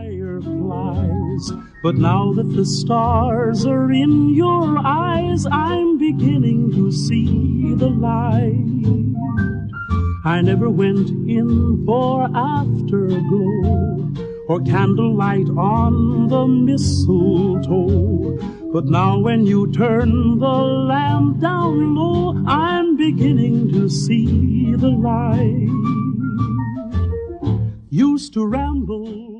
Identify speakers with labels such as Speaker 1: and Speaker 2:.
Speaker 1: fireflies. But now that the stars are in your eyes, I'm beginning to see the light. I never went in for afterglow or candlelight on the mistletoe. But now when you turn the lamp down low, I'm beginning to see the light. Used to ramble